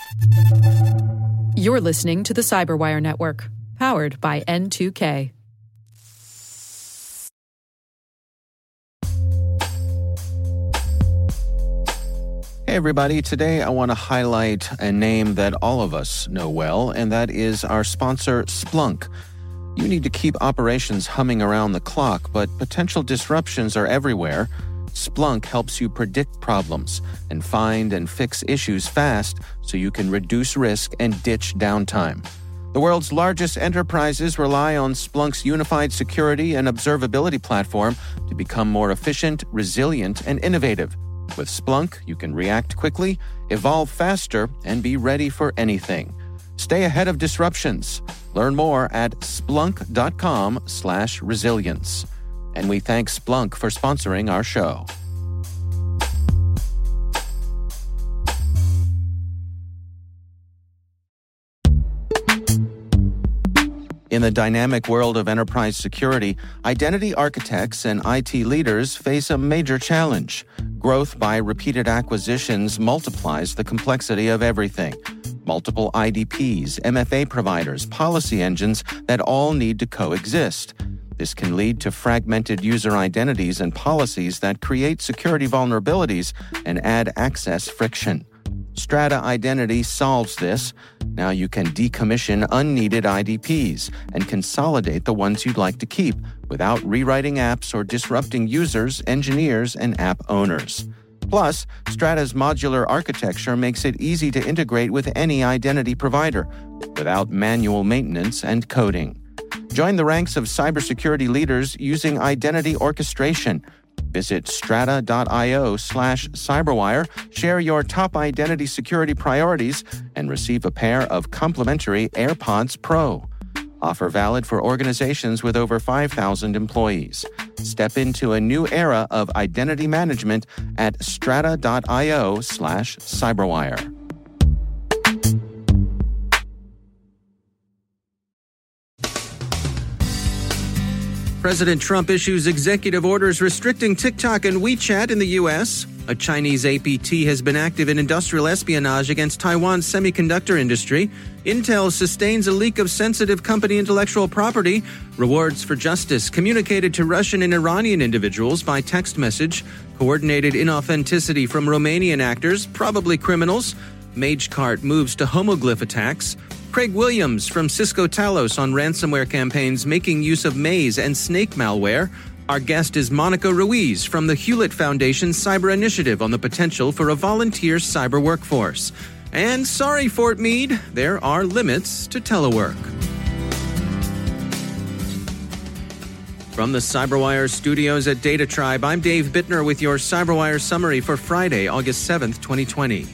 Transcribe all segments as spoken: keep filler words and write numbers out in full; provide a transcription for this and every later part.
You're listening to the Cyberwire Network, powered by N two K. Hey everybody, today I want to highlight a name that all of us know well, and that is our sponsor, Splunk. You need to keep operations humming around the clock, but potential disruptions are everywhere. Splunk helps you predict problems and find and fix issues fast so you can reduce risk and ditch downtime. The world's largest enterprises rely on Splunk's unified security and observability platform to become more efficient, resilient, and innovative. With Splunk, you can react quickly, evolve faster, and be ready for anything. Stay ahead of disruptions. Learn more at splunk.com slash resilience. And we thank Splunk for sponsoring our show. In the dynamic world of enterprise security, identity architects and I T leaders face a major challenge. Growth by repeated acquisitions multiplies the complexity of everything. Multiple I D Ps, M F A providers, policy engines that all need to coexist. This can lead to fragmented user identities and policies that create security vulnerabilities and add access friction. Strata Identity solves this. Now you can decommission unneeded I D Ps and consolidate the ones you'd like to keep without rewriting apps or disrupting users, engineers, and app owners. Plus, Strata's modular architecture makes it easy to integrate with any identity provider without manual maintenance and coding. Join the ranks of cybersecurity leaders using identity orchestration. Visit strata.io slash cyberwire, share your top identity security priorities, and receive a pair of complimentary AirPods Pro. Offer valid for organizations with over five thousand employees. Step into a new era of identity management at strata.io slash cyberwire. President Trump issues executive orders restricting TikTok and WeChat in the U S. A Chinese A P T has been active in industrial espionage against Taiwan's semiconductor industry. Intel sustains a leak of sensitive company intellectual property. Rewards for justice communicated to Russian and Iranian individuals by text message. Coordinated inauthenticity from Romanian actors, probably criminals. MageCart moves to homoglyph attacks. Craig Williams from Cisco Talos on ransomware campaigns making use of Maze and Snake malware. Our guest is Monica Ruiz from the Hewlett Foundation Cyber Initiative on the potential for a volunteer cyber workforce. And sorry, Fort Meade, there are limits to telework. From the CyberWire studios at Data Tribe, I'm Dave Bittner with your CyberWire summary for Friday, August seventh, twenty twenty.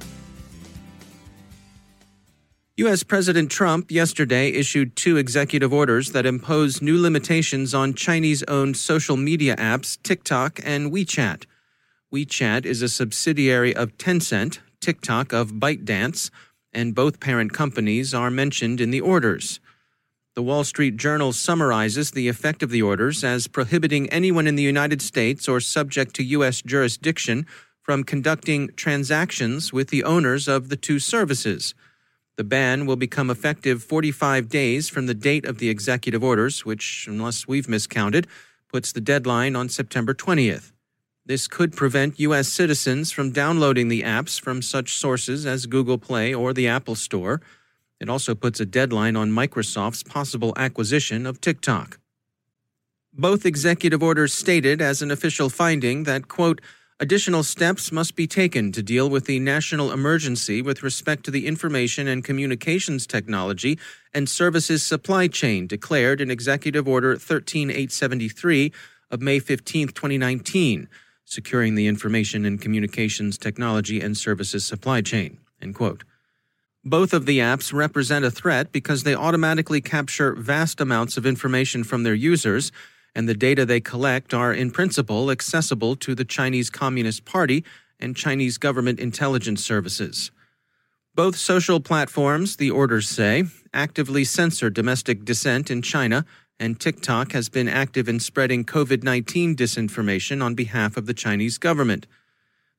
U S. President Trump yesterday issued two executive orders that impose new limitations on Chinese-owned social media apps TikTok and WeChat. WeChat is a subsidiary of Tencent, TikTok of ByteDance, and both parent companies are mentioned in the orders. The Wall Street Journal summarizes the effect of the orders as prohibiting anyone in the United States or subject to U S jurisdiction from conducting transactions with the owners of the two services. The ban will become effective forty-five days from the date of the executive orders, which, unless we've miscounted, puts the deadline on September twentieth. This could prevent U S citizens from downloading the apps from such sources as Google Play or the Apple Store. It also puts a deadline on Microsoft's possible acquisition of TikTok. Both executive orders stated as an official finding that, quote, additional steps must be taken to deal with the national emergency with respect to the information and communications technology and services supply chain declared in Executive Order thirteen eight seventy-three of May fifteenth, twenty nineteen, securing the information and communications technology and services supply chain, end quote. Both of the apps represent a threat because they automatically capture vast amounts of information from their users, and the data they collect are, in principle, accessible to the Chinese Communist Party and Chinese government intelligence services. Both social platforms, the orders say, actively censor domestic dissent in China, and TikTok has been active in spreading covid nineteen disinformation on behalf of the Chinese government.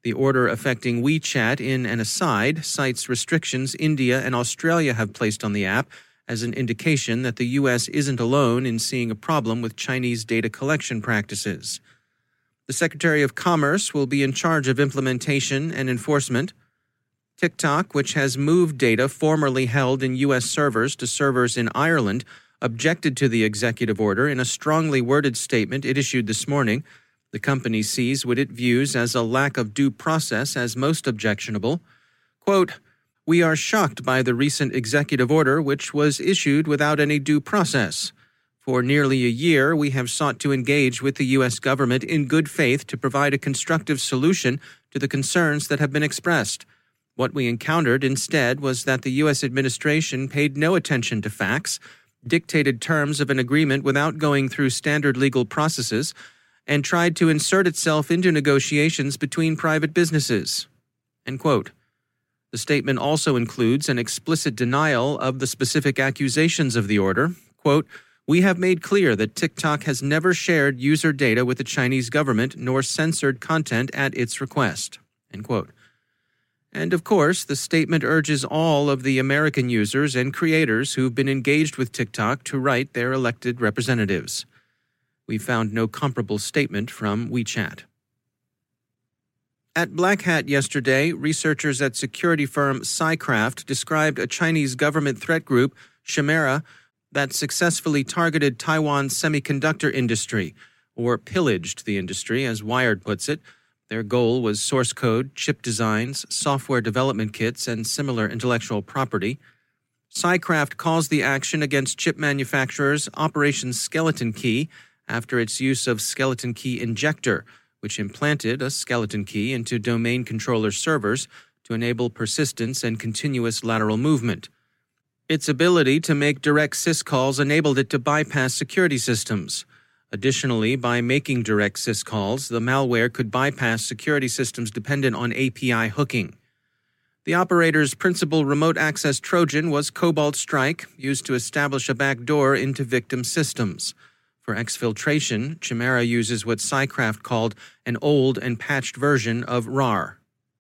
The order affecting WeChat in an aside cites restrictions India and Australia have placed on the app as an indication that the U S isn't alone in seeing a problem with Chinese data collection practices. The Secretary of Commerce will be in charge of implementation and enforcement. TikTok, which has moved data formerly held in U S servers to servers in Ireland, objected to the executive order in a strongly worded statement it issued this morning. The company sees what it views as a lack of due process as most objectionable. Quote, "We are shocked by the recent executive order, which was issued without any due process. For nearly a year, we have sought to engage with the U S government in good faith to provide a constructive solution to the concerns that have been expressed. What we encountered instead was that the U S administration paid no attention to facts, dictated terms of an agreement without going through standard legal processes, and tried to insert itself into negotiations between private businesses." End quote. The statement also includes an explicit denial of the specific accusations of the order. Quote, "We have made clear that TikTok has never shared user data with the Chinese government nor censored content at its request." End quote. And of course, the statement urges all of the American users and creators who've been engaged with TikTok to write their elected representatives. We found no comparable statement from WeChat. At Black Hat yesterday, researchers at security firm Psycraft described a Chinese government threat group, Chimera, that successfully targeted Taiwan's semiconductor industry, or pillaged the industry, as Wired puts it. Their goal was source code, chip designs, software development kits, and similar intellectual property. Psycraft calls the action against chip manufacturers Operation Skeleton Key after its use of Skeleton Key Injector, which implanted a skeleton key into domain controller servers to enable persistence and continuous lateral movement. Its ability to make direct syscalls enabled it to bypass security systems. Additionally, by making direct syscalls, the malware could bypass security systems dependent on A P I hooking. The operator's principal remote access Trojan was Cobalt Strike, used to establish a backdoor into victim systems. For exfiltration, Chimera uses what Psycraft called an old and patched version of R A R.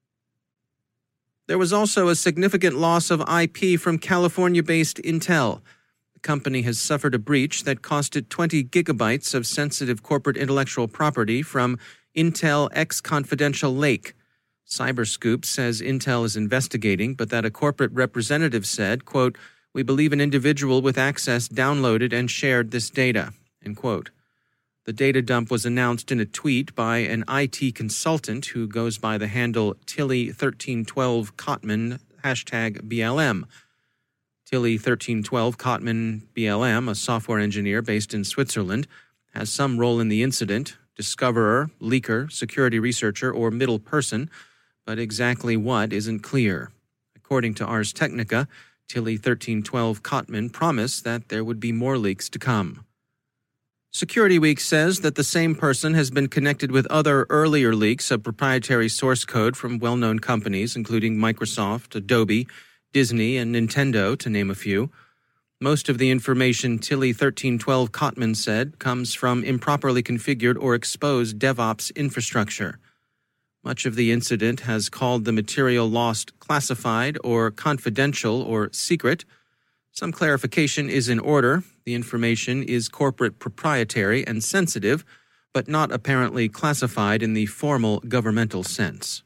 There was also a significant loss of I P from California-based Intel. The company has suffered a breach that cost it twenty gigabytes of sensitive corporate intellectual property from Intel X Confidential Lake. Cyberscoop says Intel is investigating, but that a corporate representative said, quote, "We believe an individual with access downloaded and shared this data." End quote. The data dump was announced in a tweet by an I T consultant who goes by the handle Tilly thirteen twelve Cotman, hashtag B L M. Tilly thirteen twelve Cotman B L M, a software engineer based in Switzerland, has some role in the incident, discoverer, leaker, security researcher, or middle person, but exactly what isn't clear. According to Ars Technica, Tilly thirteen twelve Cotman promised that there would be more leaks to come. Security Week says that the same person has been connected with other earlier leaks of proprietary source code from well-known companies, including Microsoft, Adobe, Disney, and Nintendo, to name a few. Most of the information Tilly thirteen twelve Cotman said comes from improperly configured or exposed DevOps infrastructure. Much of the incident has called the material lost classified or confidential or secret. Some clarification is in order. The information is corporate proprietary and sensitive, but not apparently classified in the formal governmental sense.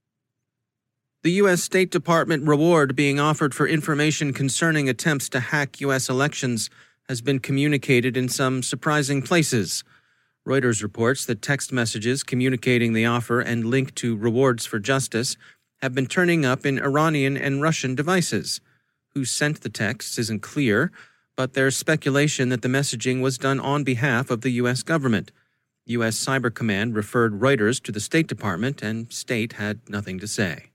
The U S State Department reward being offered for information concerning attempts to hack U S elections has been communicated in some surprising places. Reuters reports that text messages communicating the offer and link to rewards for justice have been turning up in Iranian and Russian devices. Who sent the texts isn't clear, but there's speculation that the messaging was done on behalf of the U S government. U S Cyber Command referred Reuters to the State Department, and State had nothing to say.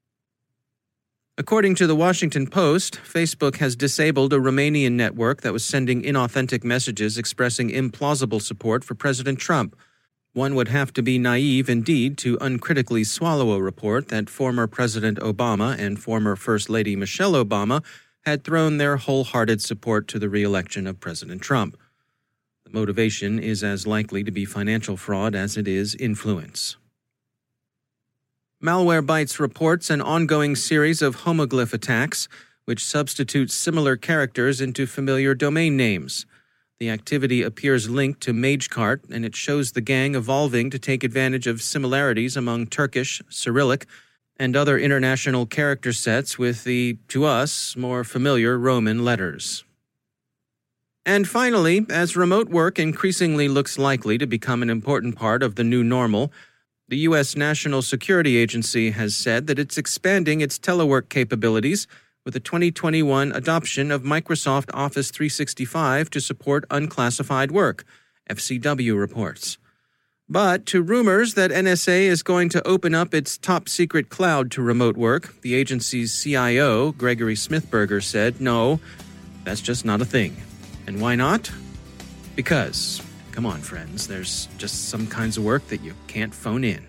According to the Washington Post, Facebook has disabled a Romanian network that was sending inauthentic messages expressing implausible support for President Trump. One would have to be naive indeed to uncritically swallow a report that former President Obama and former First Lady Michelle Obama had thrown their wholehearted support to the re-election of President Trump. The motivation is as likely to be financial fraud as it is influence. Malwarebytes reports an ongoing series of homoglyph attacks, which substitute similar characters into familiar domain names. The activity appears linked to MageCart, and it shows the gang evolving to take advantage of similarities among Turkish, Cyrillic, and other international character sets with the, to us, more familiar Roman letters. And finally, as remote work increasingly looks likely to become an important part of the new normal, the U S National Security Agency has said that it's expanding its telework capabilities with the twenty twenty-one adoption of Microsoft Office three sixty-five to support unclassified work, F C W reports. But to rumors that N S A is going to open up its top-secret cloud to remote work, the agency's C I O, Gregory Smithberger, said, no, that's just not a thing. And why not? Because, come on, friends, there's just some kinds of work that you can't phone in.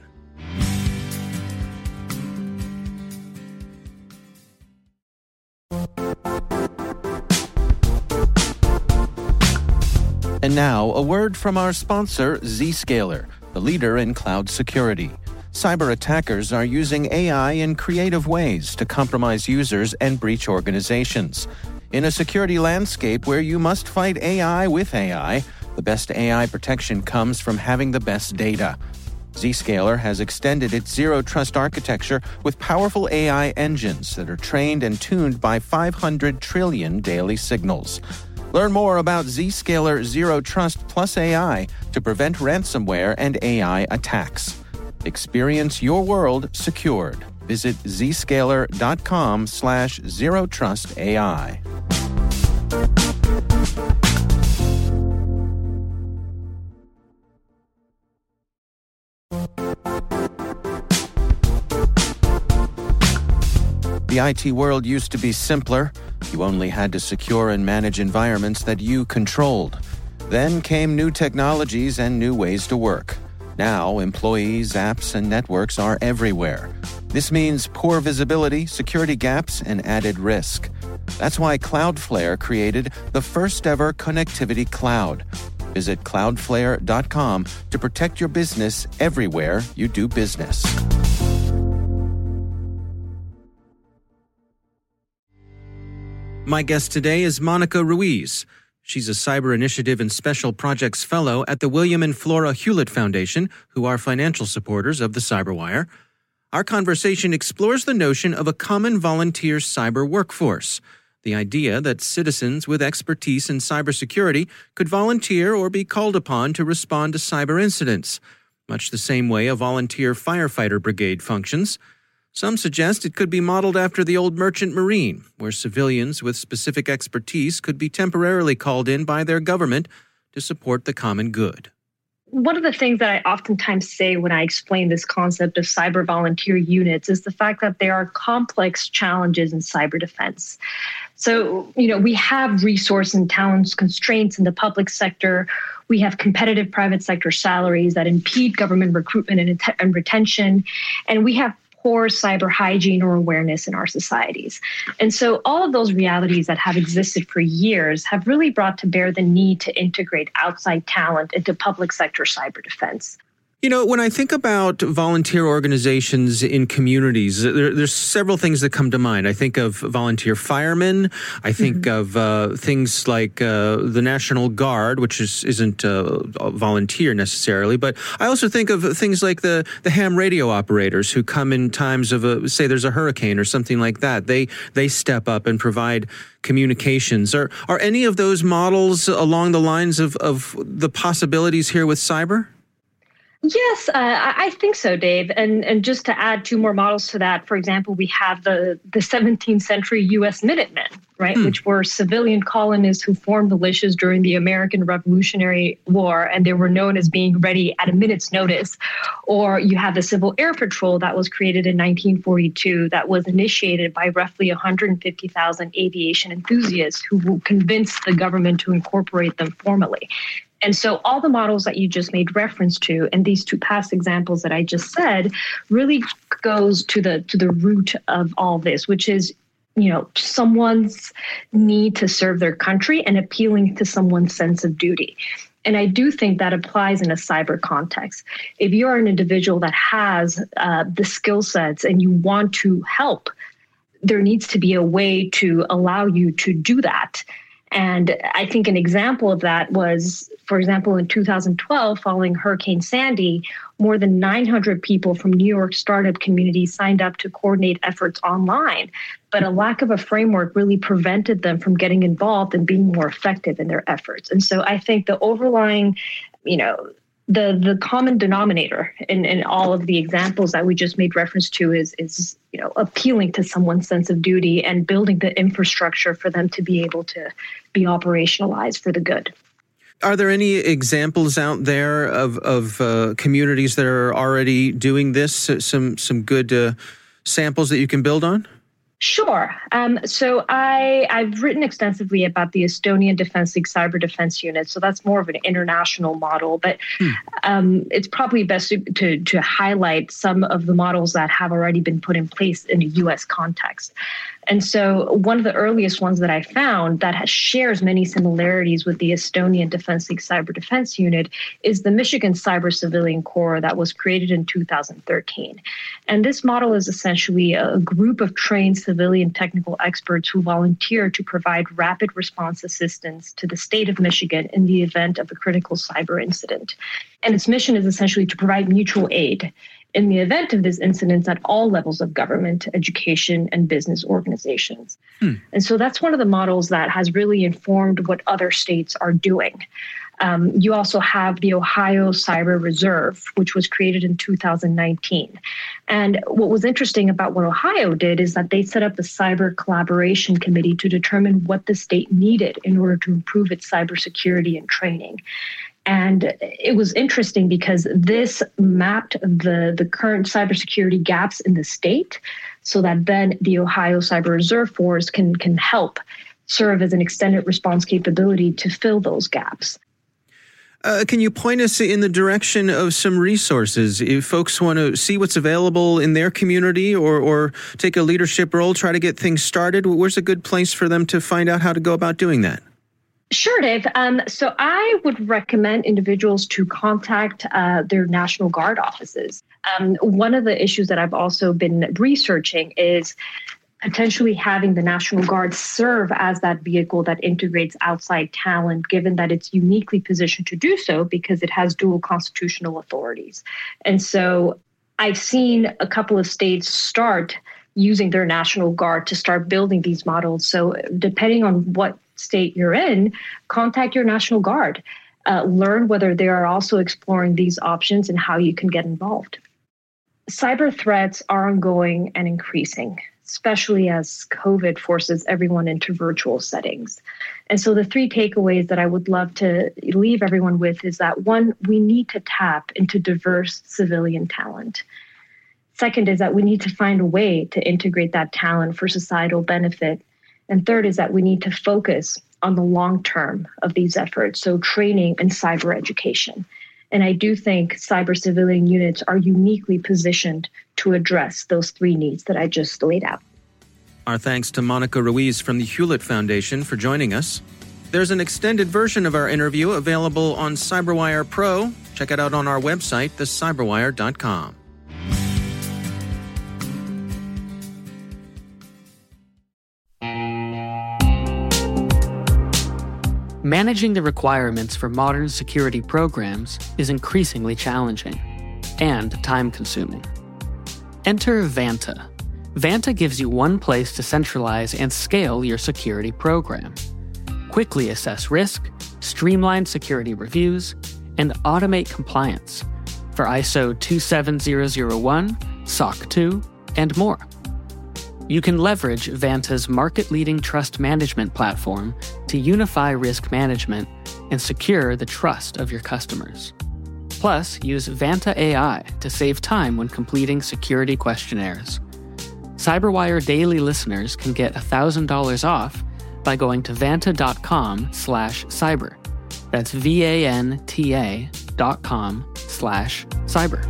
And now, a word from our sponsor, Zscaler, the leader in cloud security. Cyber attackers are using A I in creative ways to compromise users and breach organizations. In a security landscape where you must fight A I with A I, the best A I protection comes from having the best data. Zscaler has extended its zero-trust architecture with powerful A I engines that are trained and tuned by five hundred trillion daily signals. Learn more about Zscaler Zero Trust Plus A I to prevent ransomware and A I attacks. Experience your world secured. Visit zscaler.com slash zero trust AI. The I T world used to be simpler. You only had to secure and manage environments that you controlled. Then came new technologies and new ways to work. Now, employees, apps, and networks are everywhere. This means poor visibility, security gaps, and added risk. That's why Cloudflare created the first-ever connectivity cloud. Visit cloudflare dot com to protect your business everywhere you do business. My guest today is Monica Ruiz. She's a Cyber Initiative and Special Projects Fellow at the William and Flora Hewlett Foundation, who are financial supporters of the CyberWire. Our conversation explores the notion of a common volunteer cyber workforce, the idea that citizens with expertise in cybersecurity could volunteer or be called upon to respond to cyber incidents, much the same way a volunteer firefighter brigade functions. Some suggest it could be modeled after the old merchant marine, where civilians with specific expertise could be temporarily called in by their government to support the common good. One of the things that I oftentimes say when I explain this concept of cyber volunteer units is the fact that there are complex challenges in cyber defense. So, you know, we have resource and talent constraints in the public sector. We have competitive private sector salaries that impede government recruitment and, and retention. And we have poor cyber hygiene or awareness in our societies. And so all of those realities that have existed for years have really brought to bear the need to integrate outside talent into public sector cyber defense. You know, when I think about volunteer organizations in communities, there, there's several things that come to mind. I think of volunteer firemen. I think mm-hmm. of uh, things like uh, the National Guard, which is, isn't uh, a volunteer necessarily. But I also think of things like the, the ham radio operators who come in times of, a, say, there's a hurricane or something like that. They they step up and provide communications. Are, are any of those models along the lines of, of the possibilities here with cyber? Yes, uh, I think so, Dave. And and just to add two more models to that, for example, we have the, the seventeenth century U S Minutemen, right, hmm. which were civilian colonists who formed militias during the American Revolutionary War, and they were known as being ready at a minute's notice. Or you have the Civil Air Patrol that was created in nineteen forty-two that was initiated by roughly one hundred fifty thousand aviation enthusiasts who convinced the government to incorporate them formally. And so all the models that you just made reference to, and these two past examples that I just said, really goes to the to the root of all this, which is, you know, someone's need to serve their country and appealing to someone's sense of duty. And I do think that applies in a cyber context. If you're an individual that has uh, the skill sets and you want to help, there needs to be a way to allow you to do that. And I think an example of that was, for example, in two thousand twelve, following Hurricane Sandy, more than nine hundred people from New York startup community signed up to coordinate efforts online. But a lack of a framework really prevented them from getting involved and being more effective in their efforts. And so I think the overlying, you know, the the common denominator in, in all of the examples that we just made reference to is, is, you know, appealing to someone's sense of duty and building the infrastructure for them to be able to be operationalized for the good. Are there any examples out there of, of uh, communities that are already doing this? Some, some good uh, samples that you can build on? Sure. Um, so I, I've written extensively about the Estonian Defense League Cyber Defense Unit. So that's more of an international model, but hmm. um, it's probably best to, to, to highlight some of the models that have already been put in place in a U S context. And so one of the earliest ones that I found that has, shares many similarities with the Estonian Defense League Cyber Defense Unit is the Michigan Cyber Civilian Corps that was created in two thousand thirteen. And this model is essentially a group of trained civilian technical experts who volunteer to provide rapid response assistance to the state of Michigan in the event of a critical cyber incident. And its mission is essentially to provide mutual aid in the event of this incident at all levels of government, education, and business organizations. Hmm. And so that's one of the models that has really informed what other states are doing. Um, you also have the Ohio Cyber Reserve, which was created in two thousand nineteen. And what was interesting about what Ohio did is that they set up a cyber collaboration committee to determine what the state needed in order to improve its cybersecurity and training. And it was interesting because this mapped the, the current cybersecurity gaps in the state so that then the Ohio Cyber Reserve Force can, can help serve as an extended response capability to fill those gaps. Uh, can you point us in the direction of some resources if folks want to see what's available in their community or, or take a leadership role, try to get things started? Where's a good place for them to find out how to go about doing that? Sure, Dave. Um, so I would recommend individuals to contact uh, their National Guard offices. Um, one of the issues that I've also been researching is potentially having the National Guard serve as that vehicle that integrates outside talent, given that it's uniquely positioned to do so because it has dual constitutional authorities. And so I've seen a couple of states start using their National Guard to start building these models. So depending on what state you're in, contact your National Guard. Uh, learn whether they are also exploring these options and how you can get involved. Cyber threats are ongoing and increasing, especially as COVID forces everyone into virtual settings. And so the three takeaways that I would love to leave everyone with is that, one, we need to tap into diverse civilian talent. Second is that we need to find a way to integrate that talent for societal benefit. And third is that we need to focus on the long term of these efforts, so training and cyber education. And I do think cyber civilian units are uniquely positioned to address those three needs that I just laid out. Our thanks to Monica Ruiz from the Hewlett Foundation for joining us. There's an extended version of our interview available on CyberWire Pro. Check it out on our website, the cyberwire dot com. Managing the requirements for modern security programs is increasingly challenging and time-consuming. Enter Vanta. Vanta gives you one place to centralize and scale your security program. Quickly assess risk, streamline security reviews, and automate compliance for I S O two seven zero zero one, S O C two, and more. You can leverage Vanta's market-leading trust management platform to unify risk management and secure the trust of your customers. Plus, use Vanta A I to save time when completing security questionnaires. CyberWire Daily listeners can get one thousand dollars off by going to vanta.com slash cyber. That's V-A-N-T-A dot com slash cyber.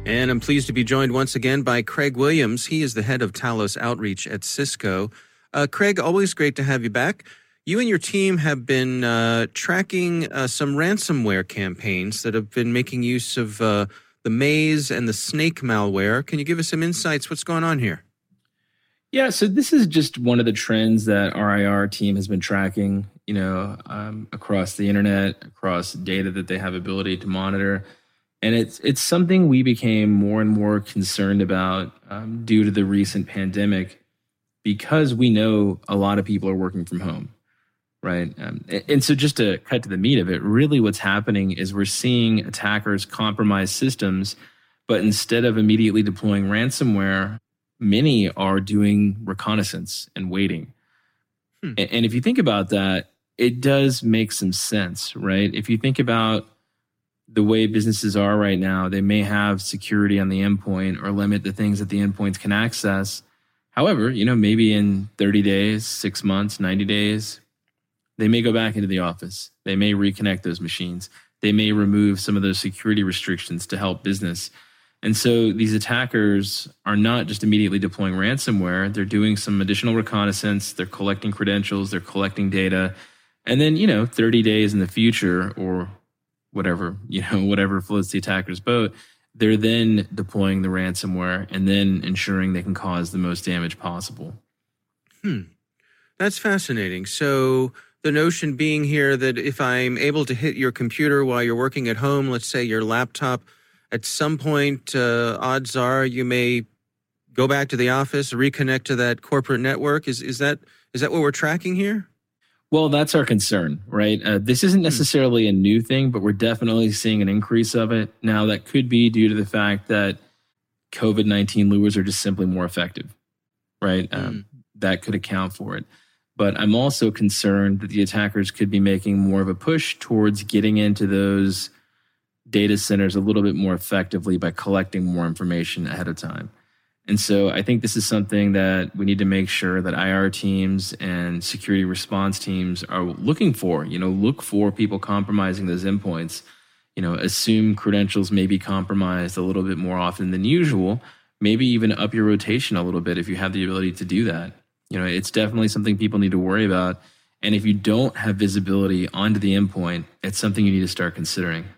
And I'm pleased to be joined once again by Craig Williams. He is the head of Talos Outreach at Cisco. Uh, Craig, always great to have you back. You and your team have been uh, tracking uh, some ransomware campaigns that have been making use of uh, the Maze and the Snake malware. Can you give us some insights? What's going on here? Yeah, so this is just one of the trends that our I R team has been tracking, you know, um, across the internet, across data that they have ability to monitor. And it's it's something we became more and more concerned about um, due to the recent pandemic, because we know a lot of people are working from home, right? Um, and, and so just to cut to the meat of it, really what's happening is we're seeing attackers compromise systems, but instead of immediately deploying ransomware, many are doing reconnaissance and waiting. Hmm. And, and if you think about that, it does make some sense, right? If you think about the way businesses are right now, they may have security on the endpoint or limit the things that the endpoints can access. However, you know, maybe in thirty days, six months, ninety days, they may go back into the office. They may reconnect those machines. They may remove some of those security restrictions to help business. And so these attackers are not just immediately deploying ransomware. They're doing some additional reconnaissance. They're collecting credentials. They're collecting data. And then, you know, thirty days in the future, or whatever, you know, whatever floats the attacker's boat, they're then deploying the ransomware and then ensuring they can cause the most damage possible. Hmm. That's fascinating. So the notion being here that if I'm able to hit your computer while you're working at home, let's say your laptop, at some point, uh, odds are you may go back to the office, reconnect to that corporate network. Is is that is that what we're tracking here? Well, that's our concern, right? Uh, this isn't necessarily a new thing, but we're definitely seeing an increase of it. Now, that could be due to the fact that COVID nineteen lures are just simply more effective, right? Mm. Um, that could account for it. But I'm also concerned that the attackers could be making more of a push towards getting into those data centers a little bit more effectively by collecting more information ahead of time. And so I think this is something that we need to make sure that I R teams and security response teams are looking for. You know, look for people compromising those endpoints. You know, assume credentials may be compromised a little bit more often than usual. Maybe even up your rotation a little bit if you have the ability to do that. You know, it's definitely something people need to worry about. And if you don't have visibility onto the endpoint, it's something you need to start considering.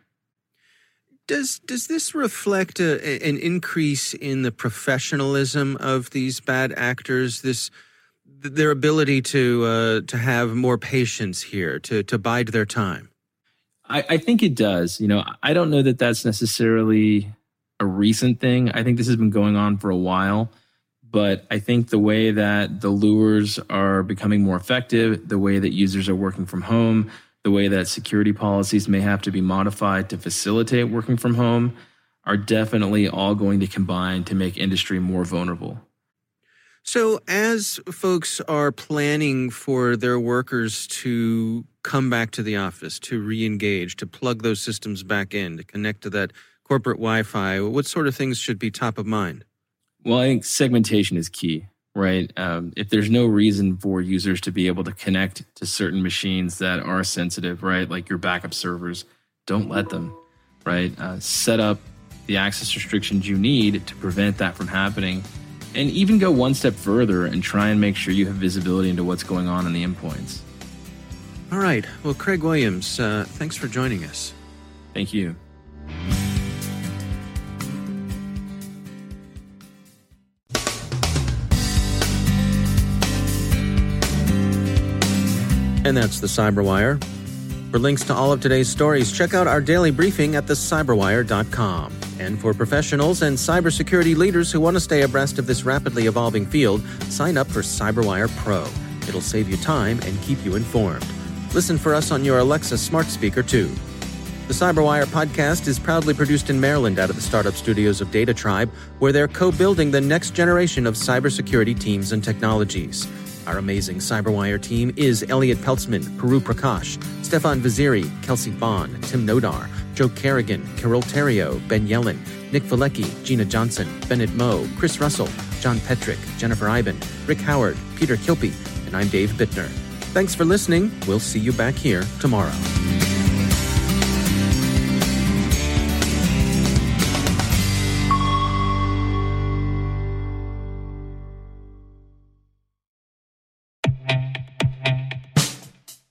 Does does this reflect a, an increase in the professionalism of these bad actors? This their ability to uh, to have more patience here, to to bide their time. I, I think it does. You know, I don't know that that's necessarily a recent thing. I think this has been going on for a while. But I think the way that the lures are becoming more effective, the way that users are working from home, the way that security policies may have to be modified to facilitate working from home are definitely all going to combine to make industry more vulnerable. So as folks are planning for their workers to come back to the office, to re-engage, to plug those systems back in, to connect to that corporate Wi-Fi, what sort of things should be top of mind? Well, I think segmentation is key. Right. Um, if there's no reason for users to be able to connect to certain machines that are sensitive, right, like your backup servers, don't let them, right? Uh, set up the access restrictions you need to prevent that from happening, and even go one step further and try and make sure you have visibility into what's going on in the endpoints. All right. Well, Craig Williams, uh, thanks for joining us. Thank you. And that's the Cyberwire. For links to all of today's stories, check out our daily briefing at the cyberwire dot com. And for professionals and cybersecurity leaders who want to stay abreast of this rapidly evolving field, sign up for Cyberwire Pro. It'll save you time and keep you informed. Listen for us on your Alexa smart speaker, too. The Cyberwire podcast is proudly produced in Maryland out of the startup studios of Data Tribe, where they're co-building the next generation of cybersecurity teams and technologies. Our amazing Cyberwire team is Elliot Peltzman, Puru Prakash, Stefan Vaziri, Kelsey Bond, Tim Nodar, Joe Kerrigan, Carol Terrio, Ben Yellen, Nick Valecki, Gina Johnson, Bennett Moe, Chris Russell, John Petrick, Jennifer Iben, Rick Howard, Peter Kilpie, and I'm Dave Bittner. Thanks for listening. We'll see you back here tomorrow.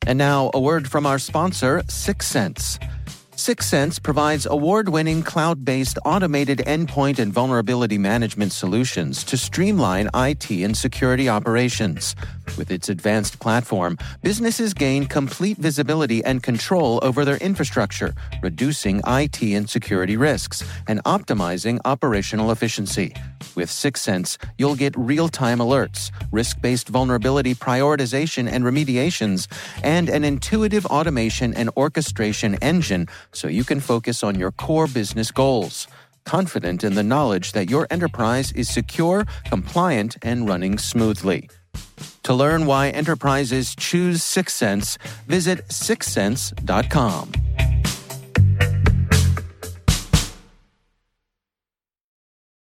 And now, a word from our sponsor, Syxsense. Syxsense provides award-winning cloud-based automated endpoint and vulnerability management solutions to streamline I T and security operations. With its advanced platform, businesses gain complete visibility and control over their infrastructure, reducing I T and security risks and optimizing operational efficiency. With Syxsense, you'll get real-time alerts, risk-based vulnerability prioritization and remediations, and an intuitive automation and orchestration engine so you can focus on your core business goals, confident in the knowledge that your enterprise is secure, compliant, and running smoothly. To learn why enterprises choose Syxsense, visit syxsense dot com.